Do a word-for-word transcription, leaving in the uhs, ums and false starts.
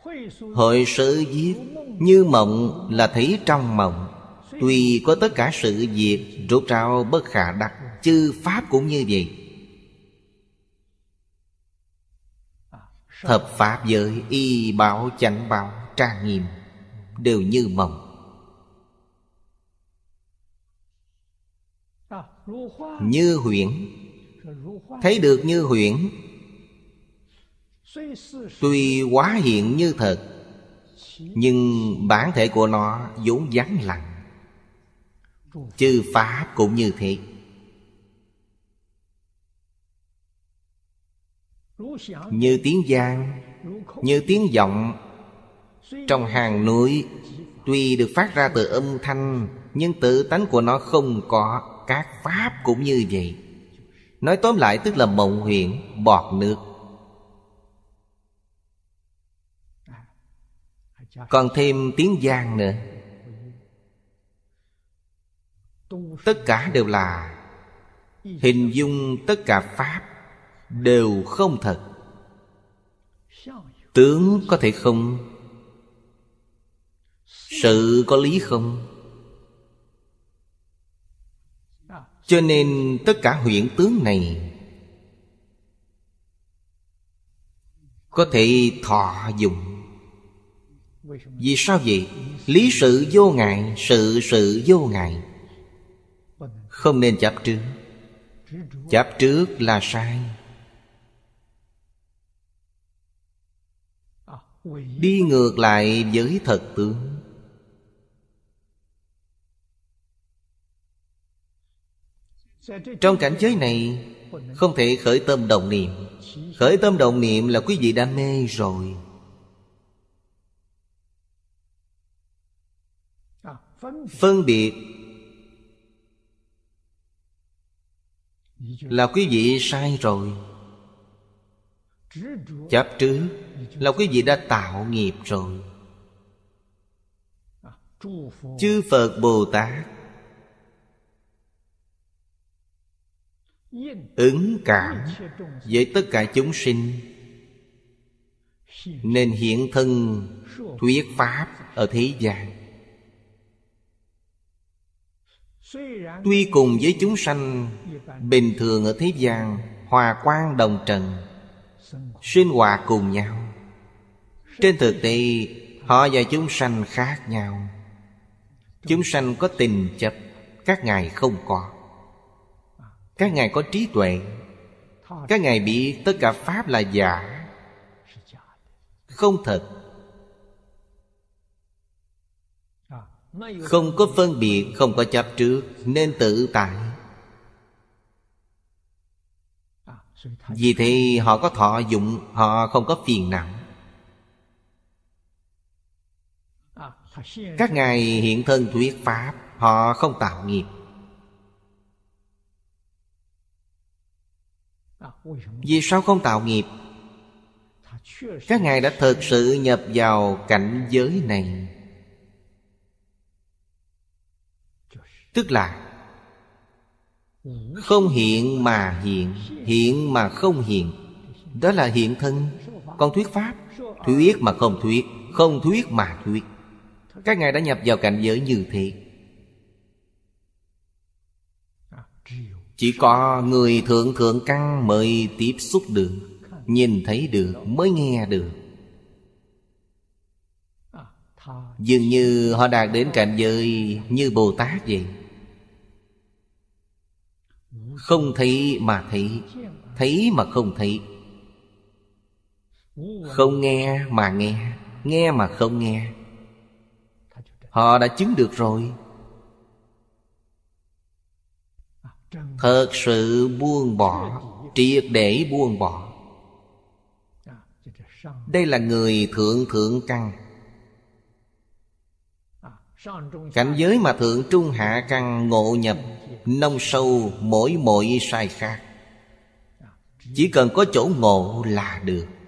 Hội sự viết như mộng là thấy trong mộng. Tuy có tất cả sự việc, rốt ráo bất khả đắc. Chư Pháp cũng như vậy. Thập Pháp giới, y bảo, chánh bảo, trang nghiêm, đều như mộng. Như huyễn, thấy được như huyễn. Tuy hóa hiện như thật, nhưng bản thể của nó vốn vắng lặng. Chư Pháp cũng như thế. Như tiếng vang, như tiếng vọng. Trong hang núi, tuy được phát ra từ âm thanh, nhưng tự tánh của nó không có. Các Pháp cũng như vậy. Nói tóm lại tức là mộng huyễn, bọt nước. Còn thêm tiếng vang nữa. Tất cả đều là hình dung tất cả Pháp đều không thật. Tướng có thể không, sự có lý không. Cho nên tất cả huyễn tướng này có thể thọ dụng. Vì sao vậy? Lý sự vô ngại, sự sự vô ngại. Không nên chấp trước. Chấp trước là sai. Đi ngược lại với thật tướng. Trong cảnh giới này không thể khởi tâm động niệm. Khởi tâm động niệm là quý vị đã mê rồi. Phân biệt là quý vị sai rồi. Chấp trước là quý vị đã tạo nghiệp rồi. Chư Phật Bồ Tát ứng cảm với tất cả chúng sinh, nên hiện thân thuyết Pháp ở thế gian. Tuy cùng với chúng sanh bình thường ở thế gian hòa quang đồng trần, sinh hoạt cùng nhau, trên thực tế họ và chúng sanh khác nhau. Chúng sanh có tình chấp, các ngài không có. Các ngài có trí tuệ. Các ngài biết tất cả Pháp là giả, không thật. Không có phân biệt, không có chấp trước, nên tự tại. Vì thế họ có thọ dụng, họ không có phiền não. Các ngài hiện thân thuyết Pháp, họ không tạo nghiệp. Vì sao không tạo nghiệp? Các ngài đã thực sự nhập vào cảnh giới này. Tức là không hiện mà hiện, hiện mà không hiện. Đó là hiện thân. Còn thuyết Pháp, thuyết mà không thuyết, không thuyết mà thuyết. Các ngài đã nhập vào cảnh giới như thế. Chỉ có người thượng thượng căn mới tiếp xúc được, nhìn thấy được, mới nghe được. Dường như họ đạt đến cảnh giới như Bồ Tát vậy. Không thấy mà thấy, thấy mà không thấy. Không nghe mà nghe, nghe mà không nghe. Họ đã chứng được rồi. Thật sự buông bỏ, triệt để buông bỏ. Đây là người thượng thượng căn. Cảnh giới mà thượng trung hạ căn ngộ nhập, nông sâu mỗi mỗi sai khác. Chỉ cần có chỗ ngộ là được.